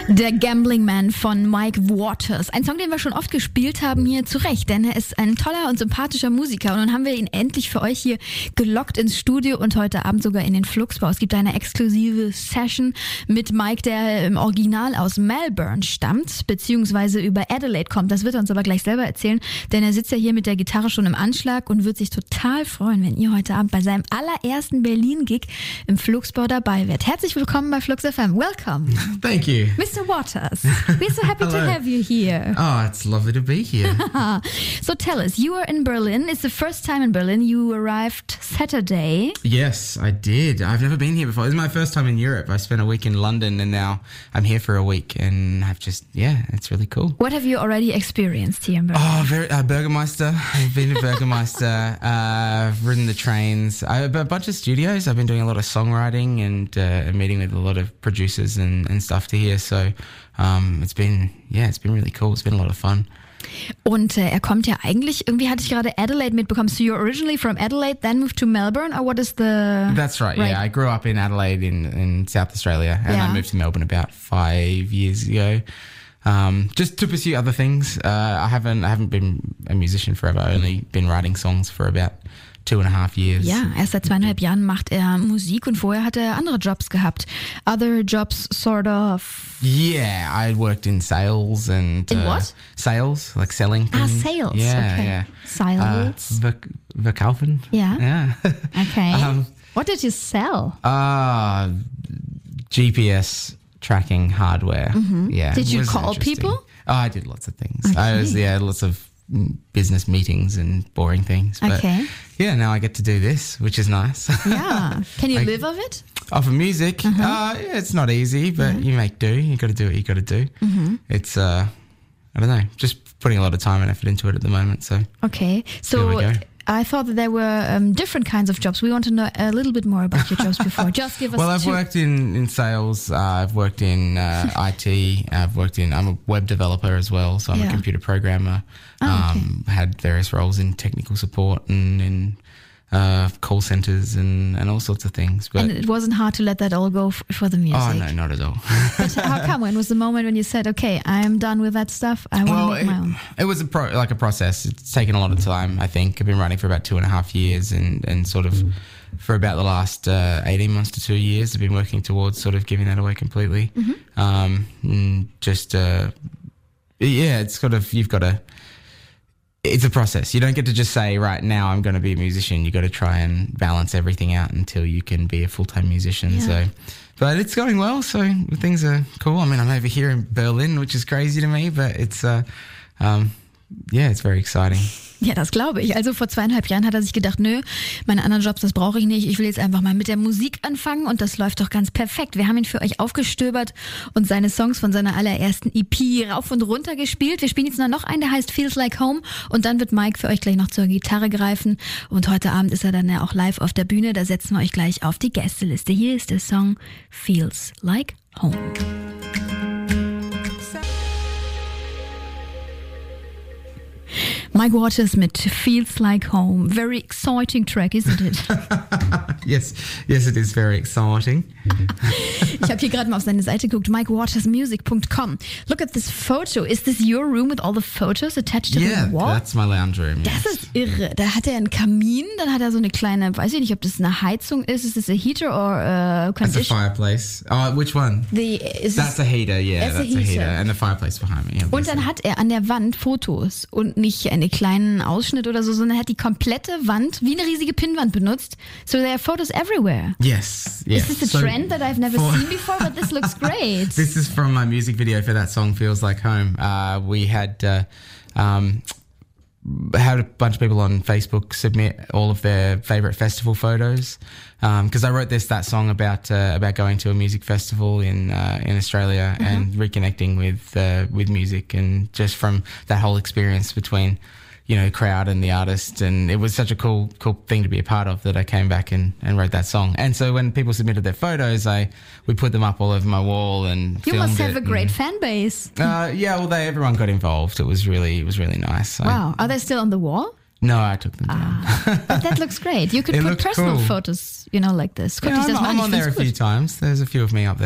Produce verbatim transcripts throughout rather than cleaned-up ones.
Der Gambling Man von Mike Waters. Ein Song, den wir schon oft gespielt haben hier, zu Recht, denn er ist ein toller und sympathischer Musiker. Und nun haben wir ihn endlich für euch hier gelockt ins Studio und heute Abend sogar in den Fluxbau. Es gibt eine exklusive Session mit Mike, der im Original aus Melbourne stammt, beziehungsweise über Adelaide kommt. Das wird er uns aber gleich selber erzählen, denn er sitzt ja hier mit der Gitarre schon im Anschlag und wird sich total freuen, wenn ihr heute Abend bei seinem allerersten Berlin-Gig im Fluxbau dabei werdet. Herzlich willkommen bei Flux F M. Welcome. Thank you. Mister Waters, we're so happy to have you here. Oh, it's lovely to be here. So tell us, you are in Berlin. It's the first time in Berlin. You arrived Saturday. Yes, I did. I've never been here before. This is my first time in Europe. I spent a week in London and now I'm here for a week and I've just, yeah, it's really cool. What have you already experienced here in Berlin? Oh, very, uh, Burgermeister. I've been to Burgermeister. uh, I've ridden the trains. I have a bunch of studios. I've been doing a lot of songwriting and uh, meeting with a lot of producers and, and stuff to hear. So um, it's been, yeah, it's been really cool. It's been a lot of fun. Und äh, er kommt ja eigentlich, irgendwie hatte ich gerade Adelaide mitbekommen. So you're originally from Adelaide, then moved to Melbourne, or what is the... That's right, right. yeah. I grew up in Adelaide in, in South Australia and yeah. I moved to Melbourne about five years ago. Um, just to pursue other things. Uh, I haven't I haven't been a musician forever. I've only been writing songs for about two and a half years. Ja, erst seit zweieinhalb Jahren macht er Musik und vorher hat er andere Jobs gehabt. Other jobs, sort of. Yeah, I worked in sales and... In uh, what? Sales, like selling things. Ah, sales. Yeah, okay. yeah. Sales. Uh, ver- verkaufen. Yeah. Yeah. Okay. um, what did you sell? Uh, G P S tracking hardware. Mm-hmm. Yeah. Did you was call interesting. people? Oh, I did lots of things. Okay. I was, yeah, lots of business meetings and boring things. But okay. yeah, now I get to do this, which is nice. Yeah. Can you I, live of it? Oh, for music? Uh-huh. Uh, yeah, it's not easy, but yeah. you make do. You got to do what you got to do. Mm-hmm. It's, uh, I don't know, just putting a lot of time and effort into it at the moment. So okay. So I thought that there were um, different kinds of jobs. We want to know a little bit more about your jobs before. Just give us Well, I've two. worked in, in sales. Uh, I've worked in uh, I T. I've worked in, I'm a web developer as well. So I'm yeah. a computer programmer. Oh, okay. um, had various roles in technical support and in uh, call centers and, and all sorts of things. But and it wasn't hard to let that all go f- for the music? Oh, no, not at all. But how come? When was the moment when you said, okay, I am done with that stuff. I want well, to make it, my own. It was a pro, like a process. It's taken a lot of time, I think. I've been writing for about two and a half years and, and sort of for about the last uh, eighteen months to two years, I've been working towards sort of giving that away completely. Mm-hmm. Um, and just, uh, yeah, it's sort of, you've got to, it's a process. You don't get to just say, right now I'm going to be a musician. You got to try and balance everything out until you can be a full-time musician. Yeah. So, but it's going well. So things are cool. I mean, I'm over here in Berlin, which is crazy to me, but it's, uh, um, yeah, it's very exciting. Ja, das glaube ich. Also vor zweieinhalb Jahren hat er sich gedacht, nö, meine anderen Jobs, das brauche ich nicht. Ich will jetzt einfach mal mit der Musik anfangen und das läuft doch ganz perfekt. Wir haben ihn für euch aufgestöbert und seine Songs von seiner allerersten E P rauf und runter gespielt. Wir spielen jetzt noch einen, der heißt Feels Like Home und dann wird Mike für euch gleich noch zur Gitarre greifen und heute Abend ist er dann ja auch live auf der Bühne. Da setzen wir euch gleich auf die Gästeliste. Hier ist der Song Feels Like Home. Mike Waters mit Feels Like Home. Very exciting track, isn't it? yes, yes, it is very exciting. Ich habe hier gerade mal auf seine Seite geguckt, mike waters music dot com. Look at this photo. Is this your room with all the photos attached to yeah, the wall? that's my lounge room. Das yes. ist irre. Da hat er einen Kamin, dann hat er so eine kleine, weiß ich nicht, ob das eine Heizung ist. Is this a heater or a conditioner? That's a fireplace. Oh, which one? The, is that's this, a heater, yeah, that's, that's a, a heater. heater. And the fireplace behind me. Und dann hat er an der Wand Fotos und nicht einen kleinen Ausschnitt oder so, sondern er hat die komplette Wand wie eine riesige Pinnwand benutzt. So there are photos everywhere. Yes, yes. Is this a so trend that I've never for, seen before? But this looks great. This is from my music video for that song Feels Like Home. Uh, we had uh, um, had a bunch of people on Facebook submit all of their favorite festival photos because um, I wrote this that song about uh, about going to a music festival in uh, in Australia mm-hmm. and reconnecting with uh, with music and just from that whole experience between you know, crowd and the artist, and it was such a cool, cool thing to be a part of that I came back and, and wrote that song. And so when people submitted their photos, I we put them up all over my wall and you filmed must have it a great and, fan base. Uh, yeah, well, they everyone got involved. It was really, it was really nice. Wow, I, are they still on the wall? No, I took them down. Ah, but that looks great. You could It put looks personal cool. photos, you know, like this. Yeah, I'm, I'm on there a few times. There's a few of me up there.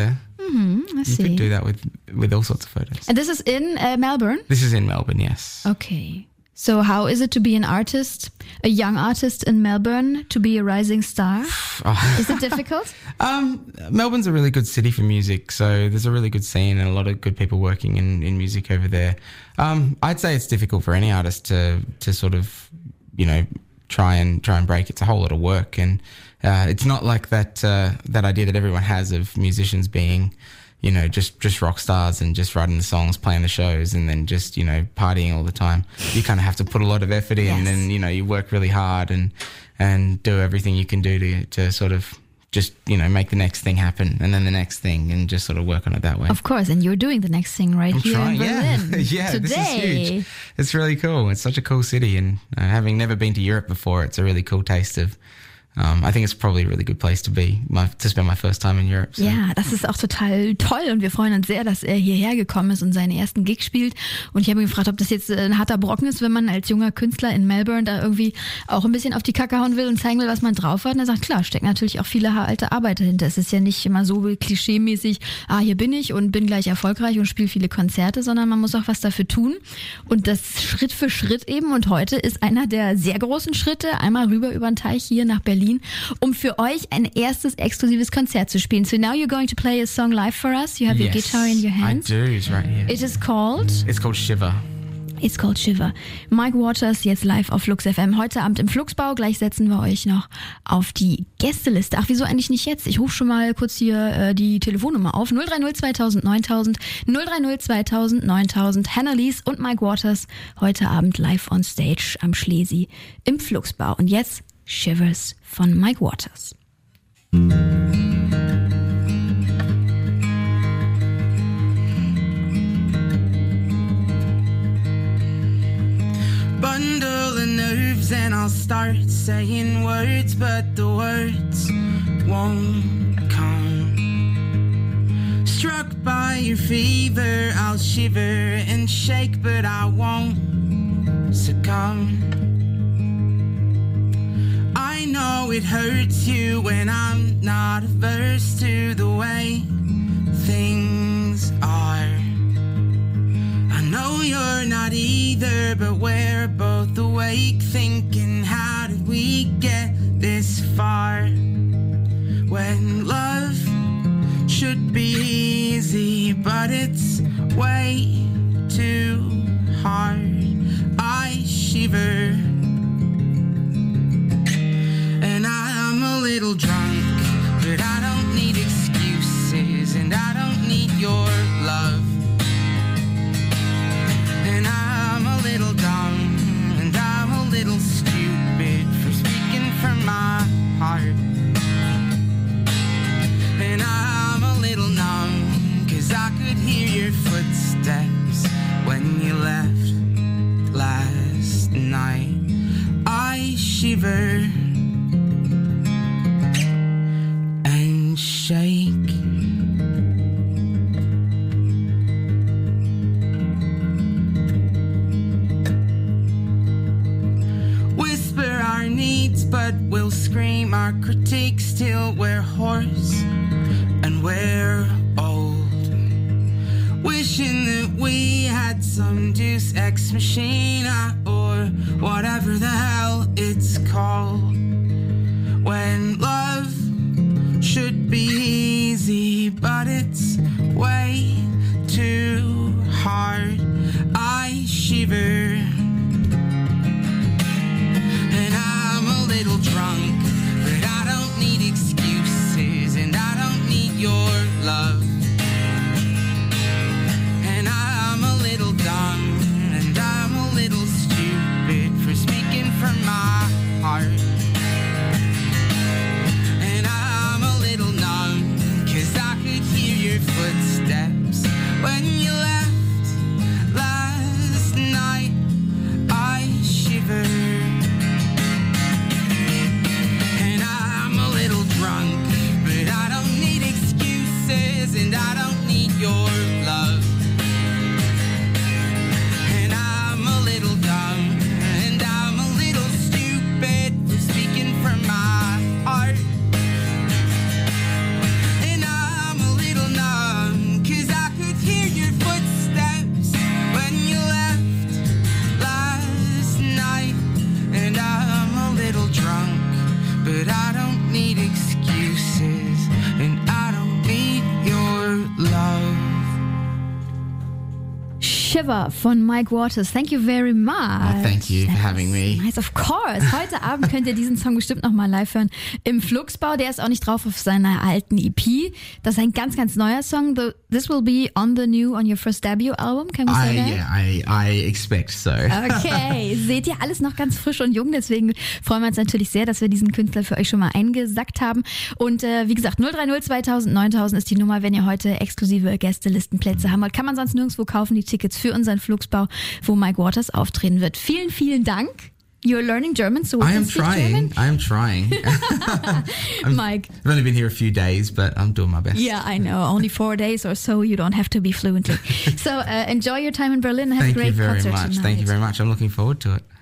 Mm-hmm, I you see. could do that with, with all sorts of photos. And this is in uh, Melbourne? This is in Melbourne, yes. Okay. So how is it to be an artist, a young artist in Melbourne, to be a rising star? Oh. Is it difficult? um, Melbourne's a really good city for music, so there's a really good scene and a lot of good people working in, in music over there. Um, I'd say it's difficult for any artist to to sort of, you know, try and try and break. It's a whole lot of work, and uh, it's not like that uh, that idea that everyone has of musicians being, you know, just, just rock stars and just writing the songs, playing the shows, and then just, you know, partying all the time. You kind of have to put a lot of effort in, yes. and, you know, you work really hard and and do everything you can do to, to sort of just, you know, make the next thing happen, and then the next thing, and just sort of work on it that way. Of course, and you're doing the next thing right I'm here trying, in Berlin. Yeah, yeah, today. This is huge. It's really cool. It's such a cool city, and uh, having never been to Europe before, it's a really cool taste of Um, I think it's probably a really good place to be, my, to spend my first time in Europe. So. Ja, das ist auch total toll und wir freuen uns sehr, dass er hierher gekommen ist und seinen ersten Gig spielt. Und ich habe ihn gefragt, ob das jetzt ein harter Brocken ist, wenn man als junger Künstler in Melbourne da irgendwie auch ein bisschen auf die Kacke hauen will und zeigen will, was man drauf hat. Und er sagt, klar, stecken natürlich auch viele alte Arbeit dahinter. Es ist ja nicht immer so klischeemäßig, ah, hier bin ich und bin gleich erfolgreich und spiele viele Konzerte, sondern man muss auch was dafür tun. Und das Schritt für Schritt eben. Und heute ist einer der sehr großen Schritte, einmal rüber über den Teich hier nach Berlin, um für euch ein erstes exklusives Konzert zu spielen. So now you're going to play a song live for us. You have yes, your guitar in your hands. I do, it's right here. It is called? It's called Shiver. It's called Shiver. Mike Waters jetzt live auf Flux F M. Heute Abend im Fluxbau. Gleich setzen wir euch noch auf die Gästeliste. Ach, wieso eigentlich nicht jetzt? Ich rufe schon mal kurz hier äh, die Telefonnummer auf. null drei null zweitausend neuntausend, null drei null zweitausend neuntausend. Hannah Lees und Mike Waters heute Abend live on stage am Schlesi im Fluxbau. Und jetzt Shivers von Mike Waters. Bundle the nerves and I'll start saying words, but the words won't come. Struck by your fever, I'll shiver and shake, but I won't succumb. I know it hurts you when I'm not averse to the way things are. I know you're not either, but we're both awake thinking, how did we get this far? When love should be easy, but it's way too hard. I shiver. And I'm a little drunk, but I don't need excuses, and I don't need your love. And I'm a little dumb, and I'm a little stupid for speaking from my heart. And I'm a little numb, 'cause I could hear your footsteps when you left last night. I shiver and shake. Whisper our needs, but we'll scream our critiques till we're hoarse and we're old. Wishing that we had some Deus Ex Machina or whatever the hell it's called. When love should be easy, but it's way too hard. I shiver. And I'm a little drunk, but I don't need excuses, and I don't need your love. And I'm a little dumb, and I'm a little stupid for speaking from my heart. And I'm a little numb, 'cause I could hear your footsteps when you left last night. Shiver von Mike Waters. Thank you very much. Oh, thank you for having me. Nice, of course. Heute Abend könnt ihr diesen Song bestimmt nochmal live hören im Flugsbau. Der ist auch nicht drauf auf seiner alten E P. Das ist ein ganz, ganz neuer Song. The, this will be on the new, on your first debut album. Can we say I, that? yeah, I, I expect so. Okay, seht ihr, alles noch ganz frisch und jung. Deswegen freuen wir uns natürlich sehr, dass wir diesen Künstler für euch schon mal eingesackt haben. Und äh, wie gesagt, null drei null zweitausend neuntausend ist die Nummer, wenn ihr heute exklusive Gästelistenplätze haben wollt. Kann man sonst nirgendwo kaufen, die Tickets für unseren Flugsbau, wo Mike Waters auftreten wird. Vielen, vielen Dank. You're learning German, so we I can am speak trying. German. I am trying. I'm, Mike. I've only been here a few days, but I'm doing my best. Yeah, I know. Only four days or so. You don't have to be fluently. So uh, enjoy your time in Berlin and have Thank a great you very concert much. tonight. Thank you very much. I'm looking forward to it.